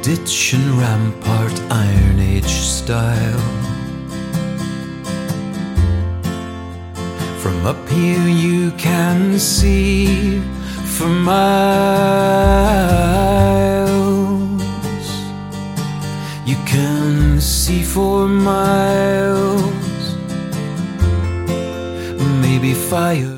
ditch and rampart, Iron Age style. From up here you can see for miles. You can see for miles. Maybe fire